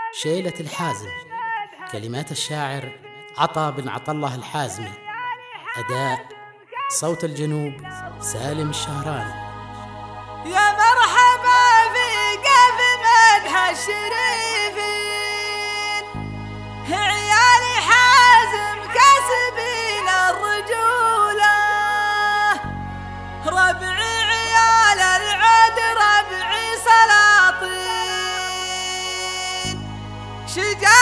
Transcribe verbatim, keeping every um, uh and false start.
شيلة الحازم. كلمات الشاعر عطا بن عطله الحازمي. أداء صوت الجنوب سالم الشهراني. يا مرحبا في قف مدح الشريفين، عيالي حازم كسبين الرجولة، ربعي عيال العود ربعي سلاطين، شجاع